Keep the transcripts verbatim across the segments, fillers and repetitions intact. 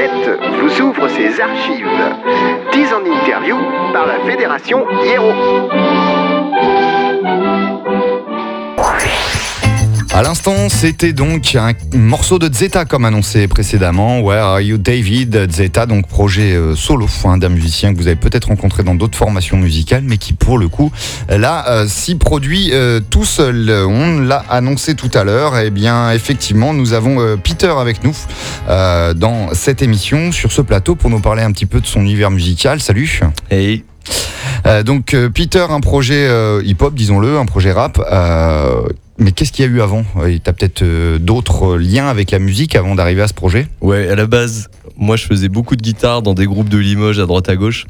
Internet vous ouvre ses archives. dix en interview par la Fédération Hiero. À l'instant, c'était donc un morceau de Zeta comme annoncé précédemment. Where Are You David? Zeta, donc projet euh, solo hein, d'un musicien que vous avez peut-être rencontré dans d'autres formations musicales, mais qui pour le coup, là, euh, s'y produit euh, tout seul. On l'a annoncé tout à l'heure. Et bien, effectivement, nous avons euh, Peter avec nous euh, dans cette émission, sur ce plateau, pour nous parler un petit peu de son univers musical. Salut. Hey. Euh, donc euh, Peter, un projet euh, hip-hop, disons-le, un projet rap. Euh, mais qu'est-ce qu'il y a eu avant? T'as peut-être euh, d'autres liens avec la musique avant d'arriver à ce projet? Ouais, à la base, moi je faisais beaucoup de guitare dans des groupes de Limoges à droite à gauche.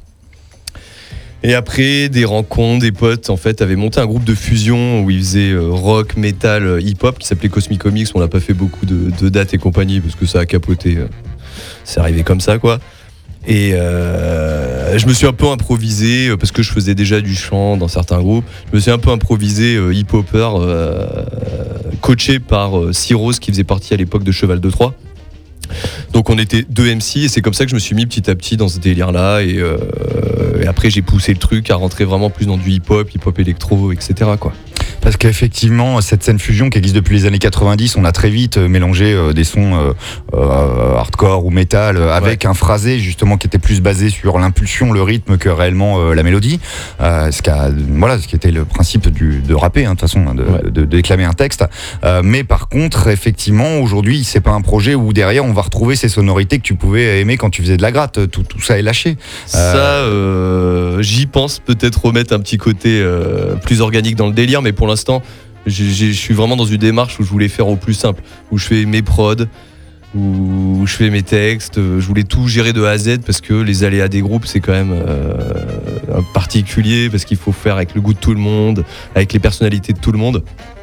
Et après, des rencontres, des potes, en fait, avaient monté un groupe de fusion où ils faisaient euh, rock, metal, hip-hop qui s'appelait Cosmic Comics. On n'a pas fait beaucoup de, de dates et compagnie parce que ça a capoté. Euh, c'est arrivé comme ça, quoi. Et euh, je me suis un peu improvisé, parce que je faisais déjà du chant dans certains groupes, je me suis un peu improvisé euh, hip-hopper, euh, coaché par euh, Cyrose qui faisait partie à l'époque de Cheval de Troie. Donc on était deux M C et c'est comme ça que je me suis mis petit à petit dans ce délire-là. Et, euh, et après j'ai poussé le truc à rentrer vraiment plus dans du hip-hop, hip-hop électro, et cetera quoi. Parce qu'effectivement, cette scène fusion qui existe depuis les années quatre-vingt-dix, on a très vite mélangé euh, des sons euh, euh, hardcore ou métal euh, avec ouais. un phrasé justement qui était plus basé sur l'impulsion, le rythme que réellement euh, la mélodie. Euh, ce, qui a, voilà, ce qui était le principe du, de rapper, hein, de toute façon, hein, de, ouais. de, de, de déclamer un texte. Euh, mais par contre, effectivement, aujourd'hui, c'est pas un projet où derrière on va retrouver ces sonorités que tu pouvais aimer quand tu faisais de la gratte. Tout, tout ça est lâché. Ça, euh, j'y pense peut-être remettre un petit côté euh, plus organique dans le délire, mais pour l'instant, je suis vraiment dans une démarche où je voulais faire au plus simple, où je fais mes prods, où je fais mes textes, je voulais tout gérer de A à Z parce que les aléas des groupes c'est quand même euh, particulier parce qu'il faut faire avec le goût de tout le monde, avec les personnalités de tout le monde.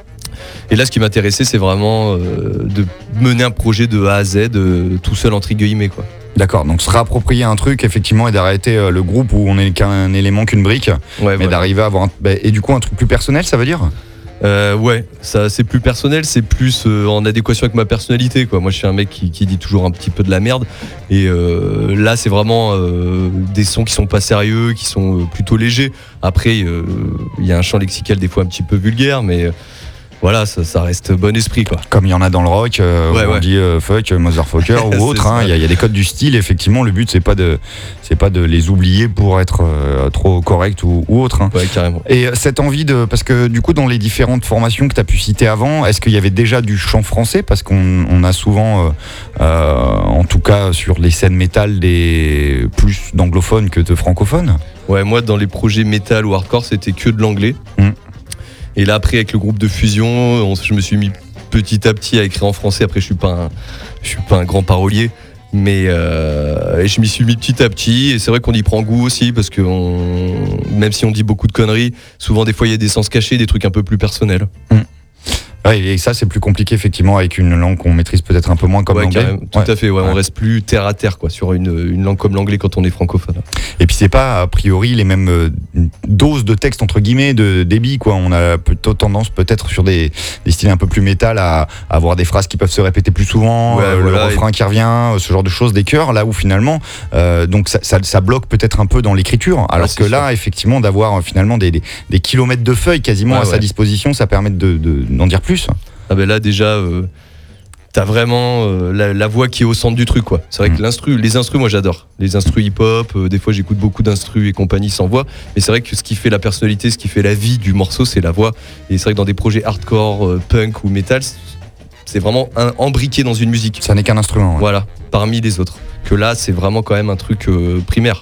Et là ce qui m'intéressait c'est vraiment euh, de mener un projet de A à Z euh, tout seul entre guillemets quoi. D'accord, donc se réapproprier un truc effectivement et d'arrêter euh, le groupe où on est qu'un élément, qu'une brique, ouais, mais voilà. d'arriver à avoir un, bah, et du coup un truc plus personnel, ça veut dire euh, ouais, ça c'est plus personnel, c'est plus euh, en adéquation avec ma personnalité quoi. Moi je suis un mec qui, qui dit toujours un petit peu de la merde et euh, là c'est vraiment euh, des sons qui sont pas sérieux, qui sont euh, plutôt légers. Après il euh, y a un champ lexical des fois un petit peu vulgaire mais euh, voilà, ça, ça reste bon esprit quoi. Comme il y en a dans le rock, euh, ouais, où ouais. on dit euh, fuck, motherfucker ou autre. Il hein, y, y a des codes du style. Effectivement, le but c'est pas de, c'est pas de les oublier pour être euh, trop correct ou, ou autre. Hein. Ouais, carrément. Et cette envie de, parce que du coup dans les différentes formations que tu as pu citer avant, est-ce qu'il y avait déjà du chant français? Parce qu'on on a souvent, euh, euh, en tout cas sur les scènes métal, des plus d'anglophones que de francophones. Ouais, moi dans les projets métal ou hardcore, c'était que de l'anglais. Mmh. Et là après avec le groupe de fusion, on, je me suis mis petit à petit à écrire en français. Après je suis pas un, je suis pas un grand parolier, mais euh, je m'y suis mis petit à petit. Et c'est vrai qu'on y prend goût aussi parce que on, même si on dit beaucoup de conneries, souvent des fois il y a des sens cachés, des trucs un peu plus personnels. Mmh. Ouais, et ça c'est plus compliqué effectivement avec une langue qu'on maîtrise peut-être un peu moins comme ouais, l'anglais. Carrément, tout ouais. à fait, ouais, ouais. On reste plus terre à terre quoi, sur une, une langue comme l'anglais quand on est francophone. Et puis c'est pas a priori les mêmes euh, doses de texte entre guillemets, de débit quoi. On a plutôt tendance peut-être sur des, des styles un peu plus métal à, à avoir des phrases qui peuvent se répéter plus souvent, ouais, euh, voilà, le refrain et... qui revient, ce genre de choses, des chœurs, là où finalement euh, donc ça, ça, ça bloque peut-être un peu dans l'écriture. Alors ouais, que là sûr. effectivement d'avoir finalement des, des, des kilomètres de feuilles quasiment ouais, à ouais. sa disposition, ça permet de, de, d'en dire plus. Ah ben là déjà euh, t'as vraiment euh, la, la voix qui est au centre du truc quoi. C'est vrai mmh. que l'instru, les instrus moi j'adore. Les instrus hip-hop, euh, des fois j'écoute beaucoup d'instrus et compagnie sans voix. Mais c'est vrai que ce qui fait la personnalité, ce qui fait la vie du morceau c'est la voix. Et c'est vrai que dans des projets hardcore, euh, punk ou metal, c'est vraiment un, embriqué dans une musique. Ça n'est qu'un instrument. Ouais. Voilà, parmi les autres. Que là c'est vraiment quand même un truc euh, primaire.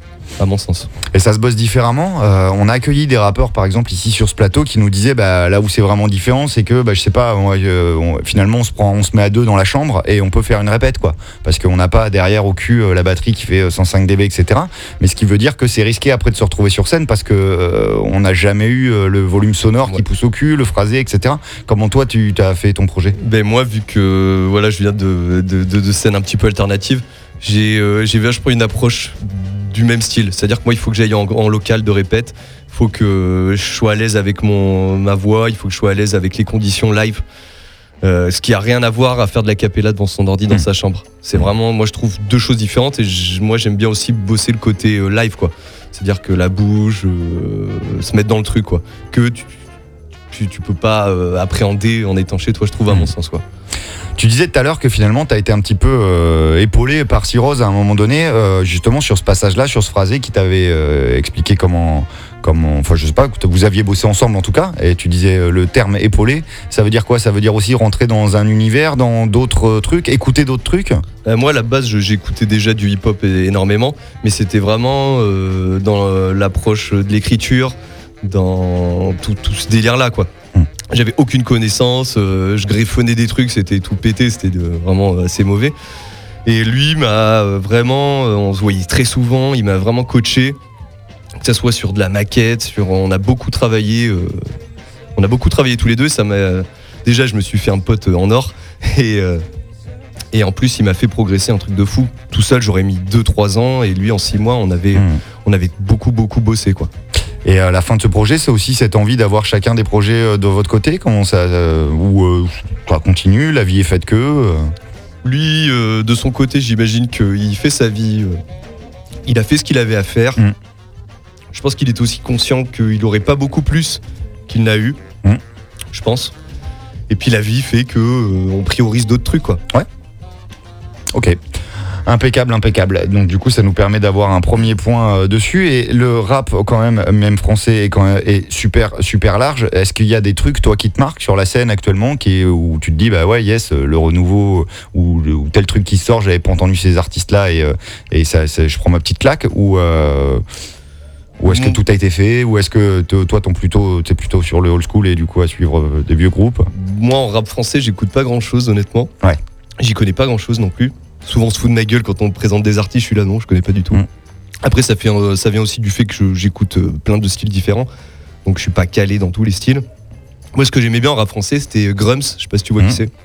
À mon sens. Et ça se bosse différemment. Euh, on a accueilli des rappeurs, par exemple, ici sur ce plateau, qui nous disaient bah, là où c'est vraiment différent, c'est que, bah, je sais pas, on, euh, on, finalement, on se prend, on se met à deux dans la chambre et on peut faire une répète, quoi. Parce qu'on n'a pas derrière au cul euh, la batterie qui fait cent cinq décibels, et cetera. Mais ce qui veut dire que c'est risqué après de se retrouver sur scène parce que euh, on n'a jamais eu euh, le volume sonore ouais. qui pousse au cul, le phrasé, et cetera. Comment toi, tu as fait ton projet? Ben moi, vu que voilà, je viens de, de, de, de scènes un petit peu alternatives, j'ai, euh, j'ai vachement une approche du même style, c'est-à-dire que moi il faut que j'aille en, en local de répète, il faut que je sois à l'aise avec mon, ma voix, il faut que je sois à l'aise avec les conditions live. Euh, ce qui a rien à voir à faire de la cappella devant son ordi dans mmh. sa chambre. C'est vraiment, moi je trouve deux choses différentes et j- moi j'aime bien aussi bosser le côté euh, live quoi. C'est-à-dire que la bouche, euh, se mettre dans le truc quoi. Que tu, tu, tu peux pas euh, appréhender en étant chez toi, je trouve à mmh. mon sens quoi. Tu disais tout à l'heure que finalement tu as été un petit peu euh, épaulé par Cyrose à un moment donné, euh, justement sur ce passage-là, sur ce phrasé qui t'avait euh, expliqué comment, comment, enfin je sais pas, vous aviez bossé ensemble en tout cas, et tu disais euh, le terme épaulé, ça veut dire quoi ? Ça veut dire aussi rentrer dans un univers, dans d'autres euh, trucs, écouter d'autres trucs ? euh, Moi à la base je, j'écoutais déjà du hip-hop énormément, mais c'était vraiment euh, dans euh, l'approche de l'écriture, dans tout, tout ce délire-là quoi. Hum. J'avais aucune connaissance, euh, je griffonnais des trucs, c'était tout pété, c'était de, vraiment assez mauvais. Et lui m'a vraiment, on se voyait très souvent, il m'a vraiment coaché, que ça soit sur de la maquette, sur, on a beaucoup travaillé, euh, on a beaucoup travaillé tous les deux. Ça m'a, déjà, je me suis fait un pote en or et euh, et en plus, il m'a fait progresser un truc de fou. Tout seul, j'aurais mis deux trois ans et lui, en six mois, on avait, mmh. on avait beaucoup beaucoup bossé quoi. Et à la fin de ce projet, c'est aussi cette envie d'avoir chacun des projets de votre côté, comment ça, euh, ou euh, ça continue, la vie est faite que. Euh... Lui, euh, de son côté, j'imagine qu'il fait sa vie. Euh, il a fait ce qu'il avait à faire. Mmh. Je pense qu'il était aussi conscient qu'il n'aurait pas beaucoup plus qu'il n'a eu. Mmh. Je pense. Et puis la vie fait que euh, on priorise d'autres trucs, quoi. Ouais. Ok. Impeccable, impeccable. Donc du coup, ça nous permet d'avoir un premier point euh, dessus. Et le rap, quand même, même français, est, quand même, est super, super large. Est-ce qu'il y a des trucs, toi, qui te marquent sur la scène actuellement, qui, où tu te dis, bah ouais, yes, le renouveau ou, ou tel truc qui sort, j'avais pas entendu ces artistes-là et, et ça, ça, je prends ma petite claque ou euh, ou est-ce que tout a été fait, ou est-ce que te, toi, t'es plutôt, t'es plutôt sur le old school et du coup à suivre des vieux groupes ? Moi, en rap français, j'écoute pas grand-chose, honnêtement. Ouais. J'y connais pas grand-chose non plus. Souvent on se fout de ma gueule quand on me présente des artistes, je suis là non, je connais pas du tout. Mmh. Après ça, fait, euh, ça vient aussi du fait que je, j'écoute euh, plein de styles différents, donc je suis pas calé dans tous les styles. Moi ce que j'aimais bien en rap français c'était Grums, je sais pas si tu vois mmh. qui c'est.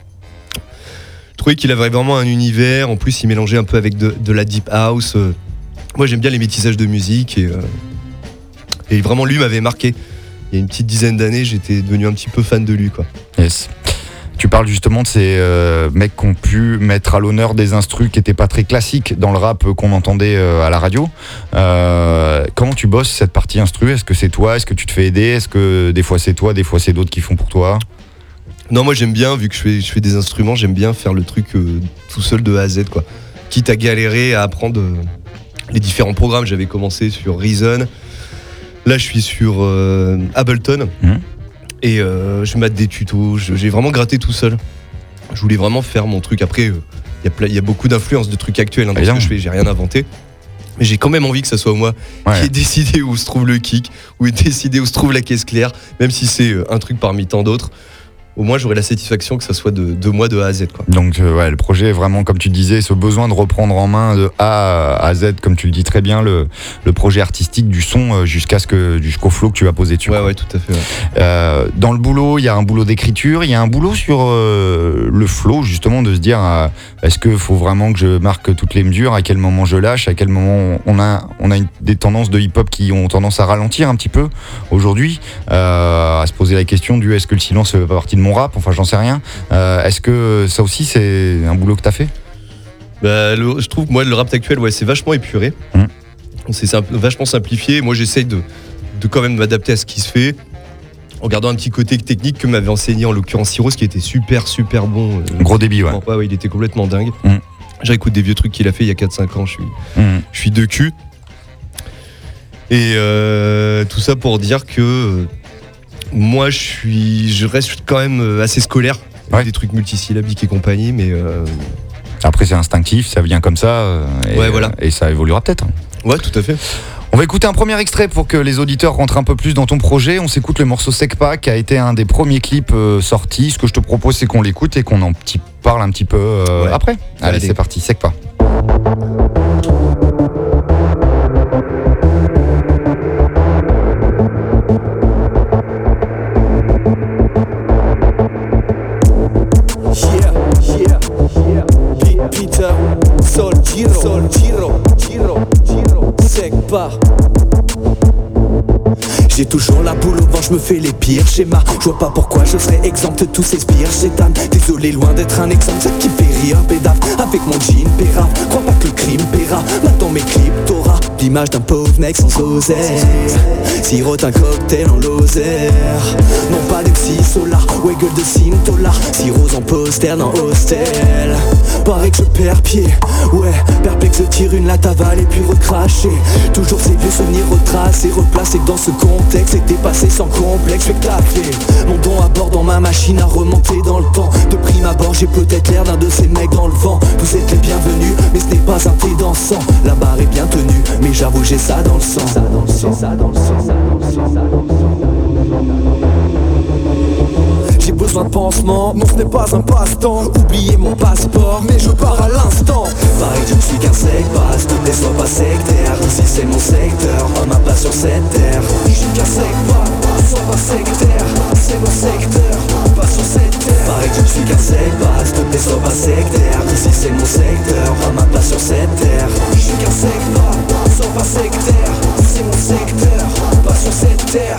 Je trouvais qu'il avait vraiment un univers, en plus il mélangeait un peu avec de, de la deep house. Euh. Moi j'aime bien les métissages de musique et, euh, et vraiment lui m'avait marqué. Il y a une petite dizaine d'années j'étais devenu un petit peu fan de lui quoi. Yes. Tu parles justement de ces euh, mecs qui ont pu mettre à l'honneur des instrus qui n'étaient pas très classiques dans le rap qu'on entendait euh, à la radio. Euh, comment tu bosses cette partie instru ? Est-ce que c'est toi ? Est-ce que tu te fais aider ? Est-ce que des fois c'est toi, des fois c'est d'autres qui font pour toi ? Non, moi j'aime bien, vu que je fais, je fais des instruments, j'aime bien faire le truc euh, tout seul de A à Z, quoi. Quitte à galérer à apprendre euh, les différents programmes. J'avais commencé sur Reason, là je suis sur euh, Ableton. Mmh. Et euh, je mate des tutos, je, j'ai vraiment gratté tout seul. Je voulais vraiment faire mon truc. Après, il euh, y, y a beaucoup d'influences de trucs actuels hein, dans ce que je fais, j'ai rien inventé. Mais j'ai quand même envie que ça soit moi ouais. qui ait décidé où se trouve le kick, où ait décidé où se trouve la caisse claire, même si c'est euh, un truc parmi tant d'autres. Au moins j'aurai la satisfaction que ça soit de, de moi de A à Z quoi. Donc euh, ouais, le projet est vraiment comme tu disais, ce besoin de reprendre en main de A à Z, comme tu le dis très bien, le, le projet artistique du son jusqu'à ce que, jusqu'au flow que tu vas poser dessus. Ouais ouais tout à fait. Ouais. Euh, dans le boulot, il y a un boulot d'écriture, il y a un boulot sur euh, le flow justement, de se dire euh, est-ce qu'il faut vraiment que je marque toutes les mesures, à quel moment je lâche, à quel moment on a, on a une, des tendances de hip-hop qui ont tendance à ralentir un petit peu aujourd'hui, euh, à se poser la question du est-ce que le silence fait pas partie de mon rap, enfin j'en sais rien. Euh, est-ce que ça aussi c'est un boulot que t'as fait ? Bah, le, je trouve que moi le rap actuel ouais, c'est vachement épuré, mmh. c'est simple, vachement simplifié. Moi j'essaye de, de quand même m'adapter à ce qui se fait en gardant un petit côté technique que m'avait enseigné en l'occurrence Cyrose qui était super super bon. Euh, Gros débit ouais. ouais, ouais. Il était complètement dingue. Mmh. Je réécoute des vieux trucs qu'il a fait il y a quatre cinq ans, je suis, mmh. je suis de cul. Et euh, tout ça pour dire que moi, je suis, je reste quand même assez scolaire, ouais. des trucs multisyllabiques et compagnie, mais euh... après c'est instinctif, ça vient comme ça, euh, et, ouais, voilà. et ça évoluera peut-être. Ouais, tout à fait. On va écouter un premier extrait pour que les auditeurs rentrent un peu plus dans ton projet. On s'écoute le morceau Secpa qui a été un des premiers clips euh, sortis. Ce que je te propose, c'est qu'on l'écoute et qu'on en petit parle un petit peu euh, ouais. après. Allez, Allez, c'est parti, Secpa. Sol Giro, Sol Giro, Giro, Giro, Secpa. J'ai toujours la boule au ventre, je me fais les pires schémas. Je vois pas pourquoi je serais exempt de tous ces spires chétanes. Désolé, loin d'être un exemple, ce qui fait rire pédave. Avec mon jean pérave, crois pas que le crime paiera. Maintenant mes clips t'auras l'image d'un pauvre mec sans oseille. Sirote un cocktail en Lozère. Non pas de psy solar, ouais gueule de Sintola. Cirrhose en poster dans hostel. Pareil que je perds pied, ouais, perplexe je tire une latte aval et puis recracher. Toujours ces vieux souvenirs retracés, replacés dans ce contexte. C'était passé sans complexe, je vais claquer mon don à bord dans ma machine à remonter dans le temps. De prime abord, j'ai peut-être l'air d'un de ces mecs dans le vent. Vous êtes les bienvenus, mais ce n'est pas un thé dansant. La barre est bien tenue, mais j'avoue j'ai ça dans le sang. Ça dans le sang, ça dans le sang, ça dans le sang, ça dans le sang. J'ai besoin de pansement, non ce n'est pas un passe-temps. Oubliez mon passeport, mais je pars à l'instant. Pareil que je ne suis qu'un sec, pas s'il te plaît sois pas sectaire. Ici c'est mon secteur, homme à pas sur cette terre. Je suis qu'un sec, pas, sois pas sectaire. C'est mon secteur, pas sur cette terre. Pareil que je ne suis qu'un sec, pas s'il te plaît sois pas sectaire. Ici c'est mon secteur, homme à pas sur cette terre. Je suis qu'un sec, pas, sois pas sectaire. C'est mon secteur, pas sur cette terre.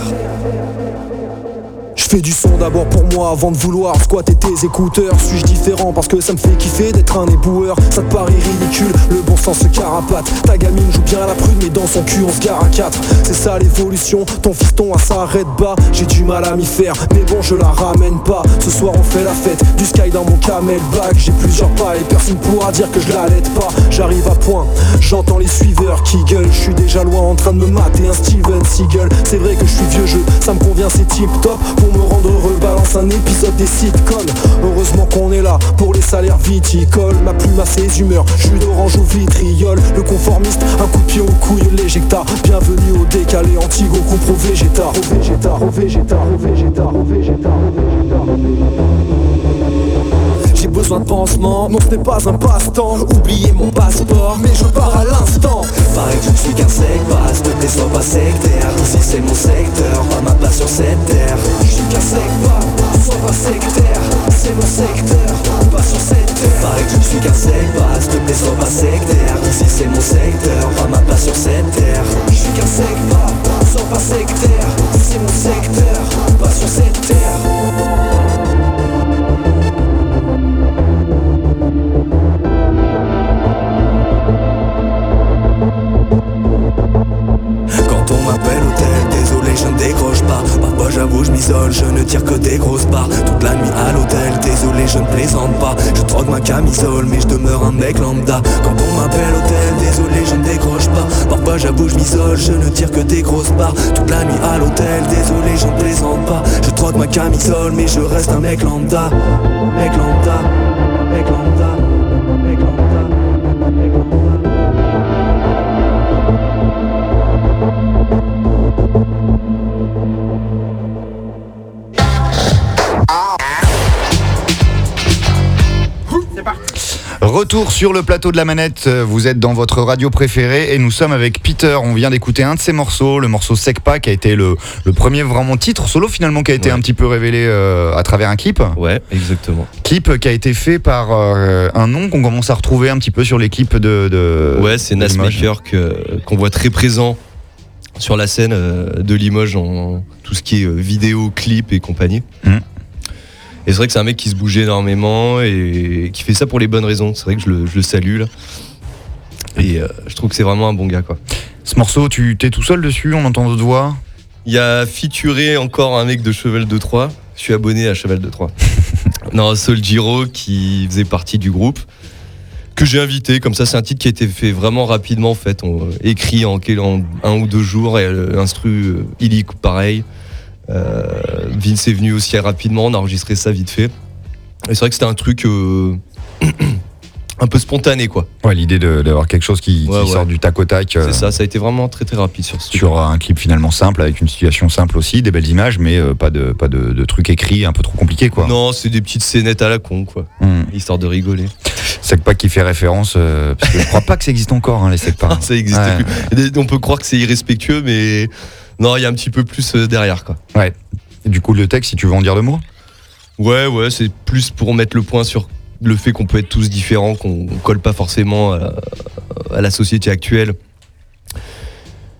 Je fais du son d'abord pour moi avant de vouloir squatter tes écouteurs. Suis-je différent parce que ça me fait kiffer d'être un éboueur? Ça te paraît ridicule, le bon sens se carapate. Ta gamine joue bien à la prude mais dans son cul on se gare à quatre. C'est ça l'évolution, ton fiston à s'arrête bas. J'ai du mal à m'y faire, mais bon je la ramène pas. Ce soir on fait la fête, du sky dans mon camelback. J'ai plusieurs pas et personne pourra dire que je la laide pas. J'arrive à point, j'entends les suiveurs qui gueulent. Je suis déjà loin en train de me mater un Steven Seagal. C'est vrai que je suis vieux jeu, ça me convient c'est tip top. Pour me rendre heureux, balance un épisode des sitcoms. Heureusement qu'on est là pour les salaires viticoles. Ma plume a ses humeurs, jus d'orange au vitriol. Le conformiste, un coup de pied au couille, l'éjecta. Bienvenue au décalé, antigo, compro végéta. Au végéta, au végéta, au végéta, au végéta, au végéta, au végéta. J'ai besoin de pansement, non ce n'est pas un passe-temps. Oubliez mon passeport, mais je pars à l'instant. Pareil que je ne suis qu'un sec, pas s'il te plaît sois pas sectaire. Ici c'est mon secteur, pas ma place sur cette terre. Je suis qu'un sec, pas, sois pas sectaire. C'est mon secteur, pas sur cette terre. Pareil que je ne suis qu'un sec, pas s'il te plaît sois pas sectaire. Ici c'est mon secteur, pas ma place sur cette terre. Je suis qu'un sec, pas, sois pas sectaire. C'est mon secteur, pas sur cette terre. Quand on m'appelle hôtel, désolé je ne décroche pas. Parfois j'avoue je m'isole, je ne tire que des grosses barres. Toute la nuit à l'hôtel, désolé je ne plaisante pas. Je troque ma camisole mais je demeure un mec lambda. Quand on m'appelle hôtel, désolé je ne décroche pas. Parfois j'avoue je m'isole, je ne tire que des grosses barres. Toute la nuit à l'hôtel, désolé je ne plaisante pas. Je troque ma camisole mais je reste un mec lambda. Mec lambda, mec lambda, mec lambda, mec lambda. Retour sur le plateau de la manette, vous êtes dans votre radio préférée et nous sommes avec Peter. On vient d'écouter un de ses morceaux, le morceau Secpa, qui a été le, le premier vraiment titre solo finalement, qui a été ouais. un petit peu révélé euh, à travers un clip. Ouais, exactement. Clip qui a été fait par euh, un nom qu'on commence à retrouver un petit peu sur les clips de... de ouais, c'est Nasmaker que, qu'on voit très présent sur la scène euh, de Limoges en tout ce qui est euh, vidéo, clip et compagnie. Mmh. Et c'est vrai que c'est un mec qui se bougeait énormément et qui fait ça pour les bonnes raisons. C'est vrai que je le, je le salue là. Et euh, je trouve que c'est vraiment un bon gars quoi. Ce morceau, tu t'es tout seul dessus, on entend d'autres voix? Il y a featuré encore un mec de Cheval de Troyes. Je suis abonné à Cheval de Troyes. Non, Sol Giro qui faisait partie du groupe. Que j'ai invité, comme ça c'est un titre qui a été fait vraiment rapidement en fait. On, écrit en, en un ou deux jours et l'instru euh, illique pareil. Euh, Vince est venu aussi rapidement, on a enregistré ça vite fait. Et c'est vrai que c'était un truc euh, un peu spontané quoi. Ouais, l'idée de, d'avoir quelque chose qui, ouais, qui ouais. sort du tac au tac. Euh, c'est ça, ça a été vraiment très très rapide sur ce Sur truc. Un clip finalement simple, avec une situation simple aussi, des belles images, mais euh, pas, de, pas de, de trucs écrits un peu trop compliqués quoi. Non, c'est des petites scénettes à la con quoi, mmh. histoire de rigoler. Secpa qui fait référence, euh, parce que je crois pas que ça existe encore hein, les Secpa. Ah, ça existe ouais. plus. On peut croire que c'est irrespectueux, mais non, il y a un petit peu plus derrière quoi. Ouais. Et du coup, le texte, si tu veux en dire deux mots? Ouais, ouais, c'est plus pour mettre le point sur le fait qu'on peut être tous différents, qu'on colle pas forcément à, à la société actuelle.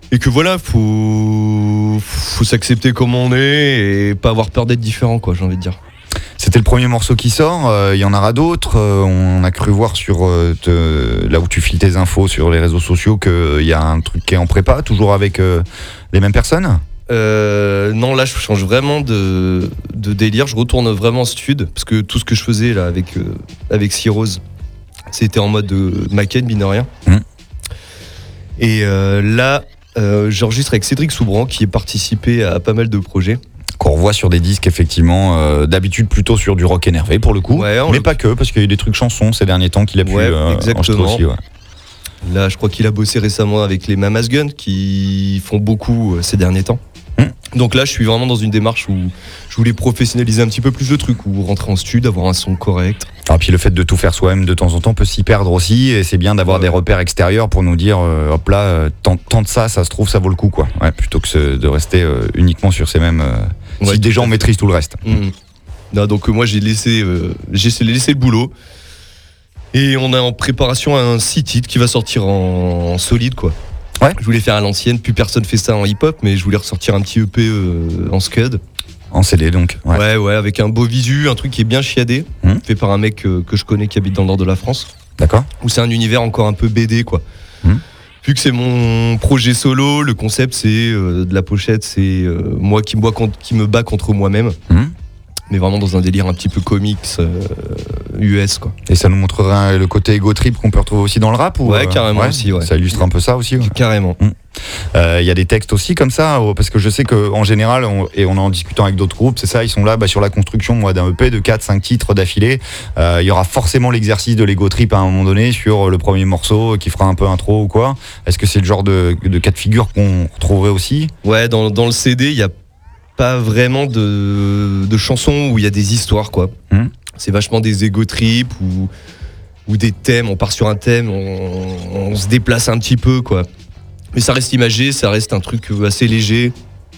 Et que voilà, faut, faut s'accepter comme on est et pas avoir peur d'être différent, quoi, j'ai envie de dire. C'était le premier morceau qui sort, il euh, y en aura d'autres. Euh, on a cru voir sur euh, te, là où tu files tes infos sur les réseaux sociaux qu'il euh, y a un truc qui est en prépa, toujours avec euh, les mêmes personnes. Euh, non, là, je change vraiment de, de délire. Je retourne vraiment en stud parce que tout ce que je faisais là avec euh, avec Cyrose, c'était en mode euh, maquette, mine de rien. Mmh. Et euh, là, euh, j'enregistre avec Cédric Soubran qui a participé à pas mal de projets. Qu'on revoit sur des disques, effectivement, euh, d'habitude plutôt sur du rock énervé pour le coup, Ouais, mais le... pas que, parce qu'il y a eu des trucs chansons ces derniers temps qu'il a pu ouais, euh, exactement. enregistrer aussi. Ouais. Là, je crois qu'il a bossé récemment avec les Mamas Gun qui font beaucoup euh, ces derniers temps. Mmh. Donc là, je suis vraiment dans une démarche où je voulais professionnaliser un petit peu plus le truc, ou rentrer en studio, avoir un son correct. Ah, puis le fait de tout faire soi-même de temps en temps peut s'y perdre aussi, et c'est bien d'avoir ouais. des repères extérieurs pour nous dire euh, hop là, euh, tant, tant de ça, ça se trouve, ça vaut le coup, quoi. Ouais, plutôt que ce, de rester euh, uniquement sur ces mêmes. Euh, ouais, si déjà on maîtrise tout le reste. Mmh. Non, donc euh, moi j'ai laissé, euh, j'ai laissé le boulot. Et on est en préparation à un six titres qui va sortir en, en solide, quoi. Ouais. Je voulais faire à l'ancienne, plus personne fait ça en hip-hop, mais je voulais ressortir un petit E P euh, en scud. En C D donc. Ouais, ouais, ouais, avec un beau visu, un truc qui est bien chiadé, mmh. fait par un mec euh, que je connais qui habite dans le nord de la France. D'accord. Où c'est un univers encore un peu B D, quoi. Mmh. Vu que c'est mon projet solo, le concept c'est euh, de la pochette, c'est euh, moi qui me, bois contre, qui me bats contre moi-même. Mmh. Mais vraiment dans un délire un petit peu comics euh, U S, quoi. Et ça nous montrera le côté ego trip qu'on peut retrouver aussi dans le rap ou Ouais, euh, carrément aussi, ouais. Ça illustre un peu ça aussi. Ouais. Carrément. Il euh, y a des textes aussi comme ça, parce que je sais qu'en général, on, et on en discutant avec d'autres groupes, c'est ça, ils sont là bah, sur la construction moi, d'un E P de quatre cinq titres d'affilée. Il euh, y aura forcément l'exercice de l'ego trip à un moment donné sur le premier morceau qui fera un peu intro ou quoi. Est-ce que c'est le genre de, de cas de figure qu'on retrouverait aussi ? Ouais, dans, dans le C D, il y a pas vraiment de, de chansons où il y a des histoires, quoi. Mmh. C'est vachement des ego trips ou, ou des thèmes. On part sur un thème, on, on se déplace un petit peu, quoi. Mais ça reste imagé, ça reste un truc assez léger.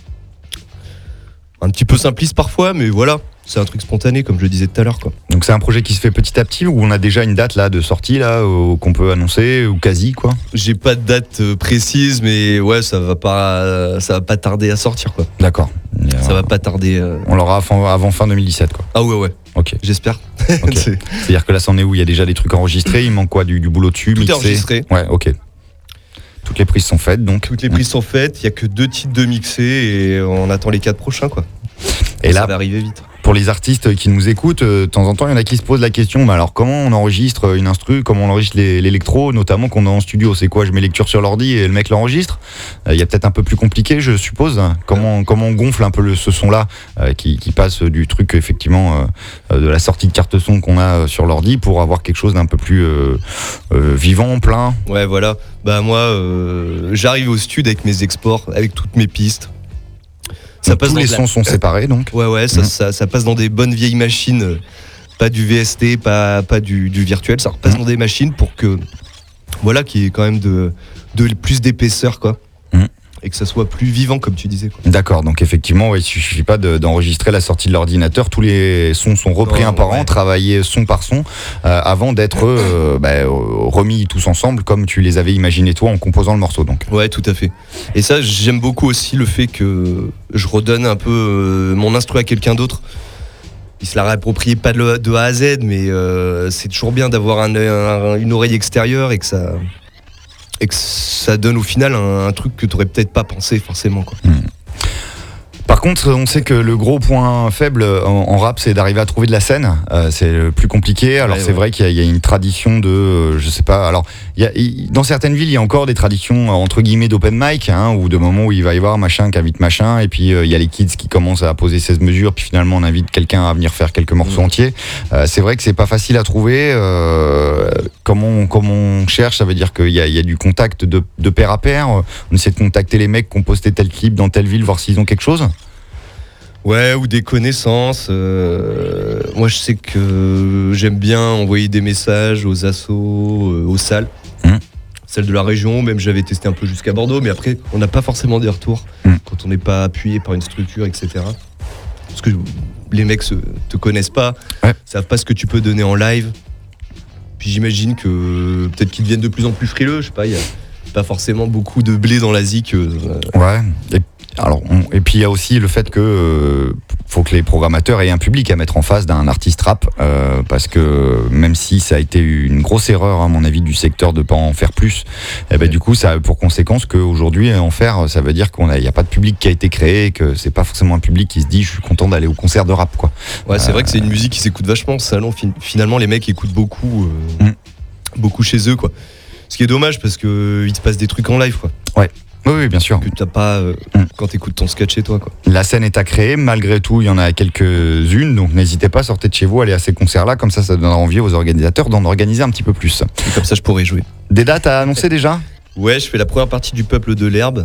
Un petit peu simpliste parfois, mais voilà. C'est un truc spontané, comme je le disais tout à l'heure, quoi. Donc c'est un projet qui se fait petit à petit, où on a déjà une date là de sortie là euh, qu'on peut annoncer, ou quasi quoi. J'ai pas de date euh, précise, mais ouais, ça va pas, euh, ça va pas tarder à sortir, quoi. D'accord. Ça va pas tarder. Euh... On l'aura avant, avant fin deux mille dix-sept quoi. Ah ouais ouais. Ok. J'espère. Okay. C'est-à-dire que là, c'en est où il y a déjà des trucs enregistrés, il manque quoi, du, du boulot dessus, Tout mixé. est enregistré. Ouais, ok. Toutes les prises sont faites, donc. Toutes les prises sont faites. Il y a que deux titres de mixés et on attend les quatre prochains, quoi. Et ça là, va arriver vite. Pour les artistes qui nous écoutent, euh, de temps en temps, il y en a qui se posent la question, mais alors comment on enregistre une instru, comment on enregistre les, l'électro, notamment qu'on est en studio, c'est quoi, je mets lecture sur l'ordi et le mec l'enregistre. Il euh, y a peut-être un peu plus compliqué, je suppose. Comment, comment on gonfle un peu le, ce son-là, euh, qui, qui passe du truc, effectivement, euh, de la sortie de carte son qu'on a sur l'ordi pour avoir quelque chose d'un peu plus euh, euh, vivant, plein. Ouais, voilà. Bah moi, euh, j'arrive au studio avec mes exports, avec toutes mes pistes. Ça passe tous les sons la... sont séparés donc. Ouais ouais, ça, mmh. ça, ça passe dans des bonnes vieilles machines, euh, pas du V S T, pas, pas du, du virtuel, ça repasse mmh. dans des machines pour que voilà, qu'il y ait quand même de, de plus d'épaisseur, quoi. Mmh. Et que ça soit plus vivant, comme tu disais, quoi. D'accord, donc effectivement, ouais, il suffit pas de, d'enregistrer la sortie de l'ordinateur, tous les sons sont repris non, un par ouais. an, travaillés son par son, euh, avant d'être euh, bah, remis tous ensemble comme tu les avais imaginés toi en composant le morceau. Donc. Ouais, tout à fait. Et ça, j'aime beaucoup aussi le fait que je redonne un peu euh, mon instru à quelqu'un d'autre. Il se la réapproprie pas de, de A à Z, mais euh, c'est toujours bien d'avoir un, un, une oreille extérieure et que ça... et que ça donne au final un, un truc que tu aurais peut-être pas pensé forcément, quoi. Mmh. Par contre, on sait que le gros point faible en, en rap, c'est d'arriver à trouver de la scène. Euh, c'est le plus compliqué. Alors ouais, c'est ouais. vrai qu'il y a, il y a une tradition de, euh, je sais pas. Alors, il y a, il, dans certaines villes, il y a encore des traditions entre guillemets d'open mic, hein, ou de moments où il va y avoir machin qui invite machin, et puis euh, il y a les kids qui commencent à poser seize mesures, puis finalement on invite quelqu'un à venir faire quelques morceaux mmh. entiers. Euh, c'est vrai que c'est pas facile à trouver. Euh, comment, on, comment on cherche, ça veut dire qu'il y a, il y a du contact de, de pair à pair. On essaie de contacter les mecs qui ont posté tel clip dans telle ville, voir s'ils ont quelque chose. Ouais, ou des connaissances. Euh, moi, je sais que j'aime bien envoyer des messages aux assos, euh, aux salles, mmh. celles de la région. Même j'avais testé un peu jusqu'à Bordeaux, mais après, on n'a pas forcément des retours mmh. quand on n'est pas appuyé par une structure, et cetera. Parce que les mecs se, te connaissent pas, ouais. savent pas ce que tu peux donner en live. Puis j'imagine que peut-être qu'ils deviennent de plus en plus frileux. Je sais pas, il y a, pas forcément beaucoup de blé dans la zik. Euh, ouais. Et, alors, on, et puis il y a aussi le fait que euh, faut que les programmateurs aient un public à mettre en face d'un artiste rap, euh, parce que même si ça a été une grosse erreur à mon avis du secteur de pas en faire plus, et ben, ouais. Du coup ça a pour conséquence qu'aujourd'hui en faire, ça veut dire qu'il n'y a, a pas de public qui a été créé, et que c'est pas forcément un public qui se dit je suis content d'aller au concert de rap, quoi. Ouais, c'est euh, vrai que c'est une musique qui s'écoute vachement au salon. Finalement les mecs écoutent beaucoup, euh, mm. beaucoup chez eux, quoi. Ce qui est dommage parce que il se passe des trucs en live, quoi. Ouais. Oui, oui, bien sûr. Que t'as pas euh, mm. quand t'écoutes ton sketch chez toi, quoi. La scène est à créer, malgré tout, il y en a quelques-unes, donc n'hésitez pas, sortez de chez vous, allez à ces concerts-là, comme ça, ça donnera envie aux organisateurs d'en organiser un petit peu plus. Et comme ça, je pourrais jouer. Des dates à annoncer déjà ? Ouais, je fais la première partie du Peuple de l'Herbe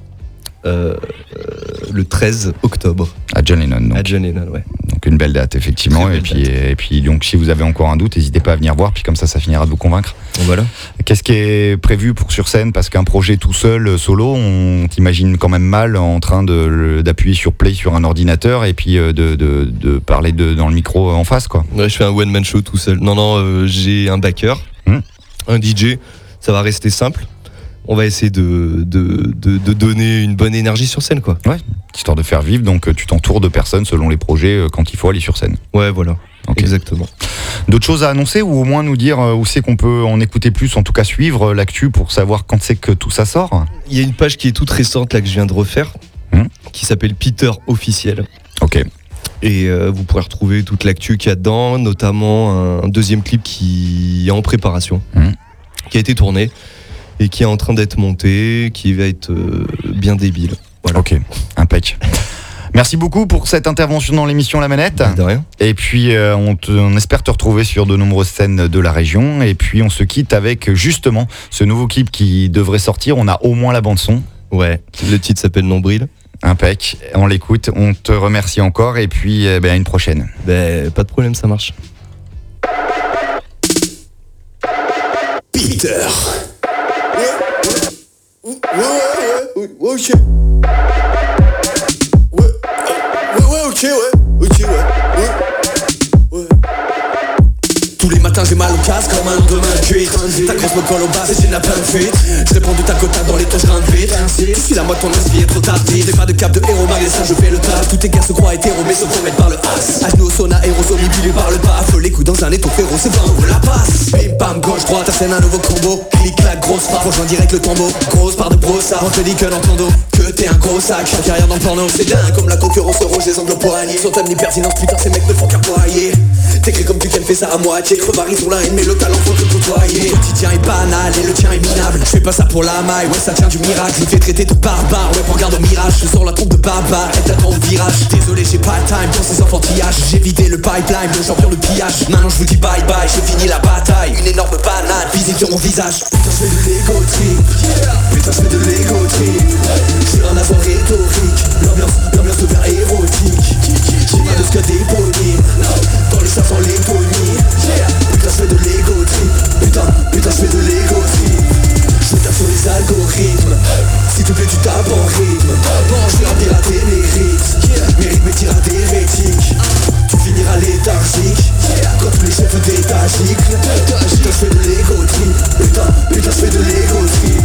euh, euh, le treize octobre. À John Lennon, donc. À John Lennon, ouais. Donc une belle date, effectivement. Belle et, puis, date. Et, et puis, donc, si vous avez encore un doute, n'hésitez pas à venir voir, puis comme ça, ça finira de vous convaincre. Voilà. Qu'est-ce qui est prévu pour sur scène ? Parce qu'un projet tout seul, solo, on t'imagine quand même mal en train de, d'appuyer sur play sur un ordinateur et puis de, de, de parler de, dans le micro en face, quoi. Ouais, je fais un one-man show tout seul. Non, non, euh, j'ai un backer, mmh. un D J. Ça va rester simple. On va essayer de, de, de, de donner une bonne énergie sur scène, quoi. Ouais, histoire de faire vivre, donc tu t'entoures de personnes selon les projets quand il faut aller sur scène. Ouais, voilà. Okay. Exactement. D'autres choses à annoncer ou au moins nous dire où c'est qu'on peut en écouter plus, en tout cas suivre l'actu pour savoir quand c'est que tout ça sort ? Il y a une page qui est toute récente là que je viens de refaire, mmh. qui s'appelle Peter Officiel. Ok. Et euh, vous pourrez retrouver toute l'actu qu'il y a dedans, notamment un deuxième clip qui est en préparation, mmh. qui a été tourné et qui est en train d'être monté, qui va être euh, bien débile. Voilà. Ok, impec. Merci beaucoup pour cette intervention dans l'émission La Manette. De rien. Et puis euh, on, te, on espère te retrouver sur de nombreuses scènes de la région. Et puis on se quitte avec justement ce nouveau clip qui devrait sortir. On a au moins la bande son. Ouais, le titre s'appelle Nombril. Impec, on l'écoute, on te remercie encore et puis euh, ben, à une prochaine. Ben, pas de problème, ça marche. Peter. Ouais, ouais, ouais, ouais, ouais, ok. Ouais, ouais, ouais, ok, ouais, ok, ouais, ouais, ouais. Tous les matins j'ai mal au casque comme un lendemain de cuite. Ta grosse me colle au bas et j'ai la plein de fuite. Je réponds de ta côte dans les taux, je grimpe vite. Je suis la moitié de ton esprit est trop tardif. J'ai pas de cap de héros, malgré ça je fais le taf. Tous tes gars se croient hétéros mais se font mettre par le as. À genoux au sauna, aérosol, pilé par le baf. Les coups dans un étau frérot, c'est pas où la passe. Bim bam, gauche, droite, ta scène un nouveau combo. Clic, clac, grosse frappe, rejoins direct le tombeau. Grosse part de brossard, on te dit que dans ton dos que t'es un gros sac, chaque carrière dans le porno. C'est dingue comme la concurrence rouge des angles poignets. Sans thème ni pertinence, putain ces mecs ne font qu'aboyer. T'écris comme tu qu'elle fait ça à moitié. Crevaris ou la haine mais le talent faut te côtoyer. Le quotidien est banal et le tien est minable. Je fais pas ça pour la maille, ouais ça tient du miracle. Je me fais traiter de barbare, ouais prends garde au mirage. Je sors la trompe de barbare, elle t'attend au virage. Désolé j'ai pas le time pour ces enfantillages. J'ai vidé le pipeline, le champion de pillage. Maintenant je vous dis bye bye, j'ai fini la bataille. Une énorme banane, visite sur mon visage. Putain je fais de l'ego trip, putain je fais de l'ego trip. J'ai un accent rhétorique, l'ambiance, l'ambiance devient érotique. J'ai pas de scud éponyme, dans les chats sans l'éponine. Putain je fais de l'ego trip, putain, putain je fais de l'ego trip. Je tape sur les algorithmes, s'il te plaît tu tapes en rythme. Bon je vais remplir à tes mérites, mes rythmes tirent des rétiques. Tu finiras léthargique, quand tous les chefs d'état giclent. Putain je fais de l'ego trip, putain, putain je fais de l'ego trip.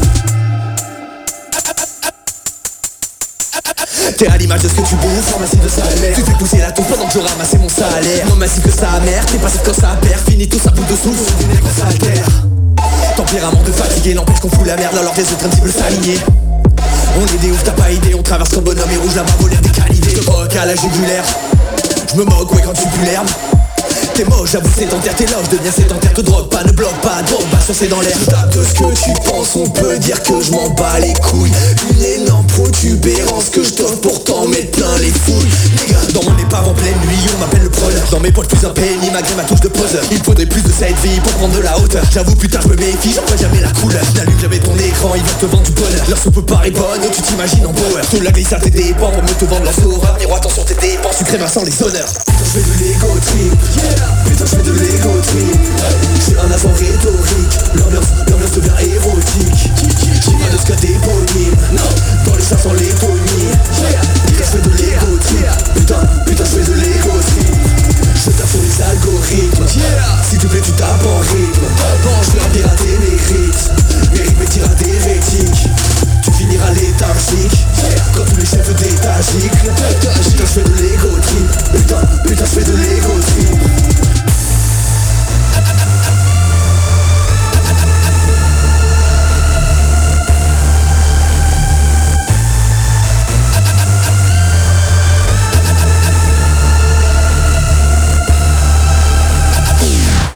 T'es à l'image de ce que tu bouffes, en massif de salaire. Tu fais pousser la touffe pendant que je ramassais mon salaire. Mon massif que sa mère, t'es passé quand ça perd. Fini tout ça bout de souffle, c'est des nègres s'altèrent. Tempérament de fatigué n'empêche qu'on fout la merde alors des autres un petit peu s'aligner. On est des ouf, t'as pas idée, on traverse comme bonhomme et rouge, la main volaire des canidés. Je moque à la jugulaire, je me moque ouais quand tu pues l'herbe. T'es moche, j'avoue sédentaire, t'es loge, deviens sédentaire, te drogue pas, ne bloque pas, drogue pas, c'est dans l'air. Je tape de ce que tu penses, on peut dire que je m'en bats les couilles. Une énorme protubérance que je t'offre pour t'en mettre plein les fouilles. Dans mon épave en pleine nuit, on m'appelle le preneur. Dans mes poches plus un penny, malgré ma touche de poseur. Il faudrait plus de cette vie pour prendre de la hauteur. J'avoue putain je me méfie, j'en vois jamais la couleur. N'allume jamais ton écran, il va te vendre du bonheur. Leur soupe paraît bonne, tu t'imagines en power. Tout la glisse à tes dépens pour me te vendre la horreur. Miroir attention tes dépenses, sucré Vincent les honneurs. Putain je fais de l'ego trip, yeah. Putain je fais de l'ego trip. J'ai un accent rhétorique,